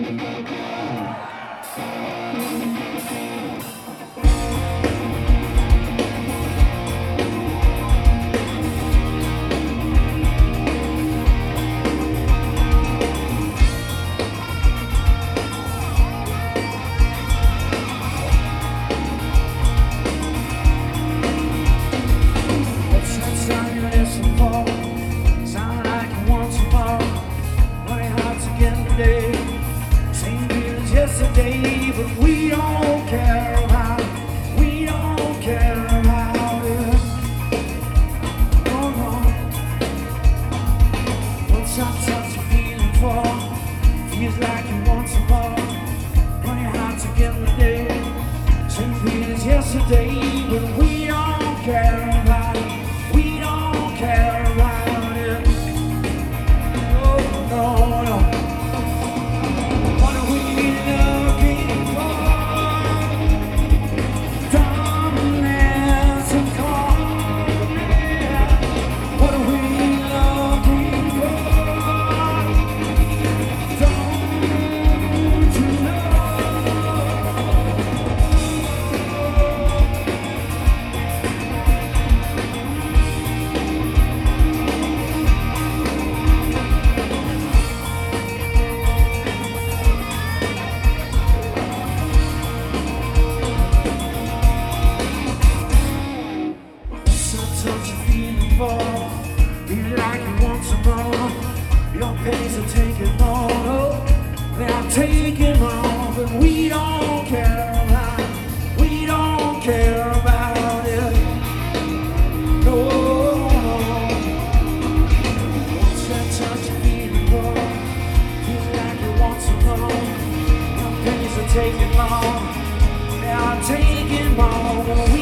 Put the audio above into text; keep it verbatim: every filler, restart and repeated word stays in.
Yesterday, but we don't care about it. We don't care about it. No, no. Once I touch a feeling for, feels like you want some more. Running hard to get the day. Same feeling as yesterday, but we don't care about it. We don't care about it. No, no, no. Feel like you want some more. Your pains are taking more. They're taking more, but we don't care about it. We don't care about it. No. Once that touch of feeling more, feel like you want some more. Your pains are taking more. They're taking more, but we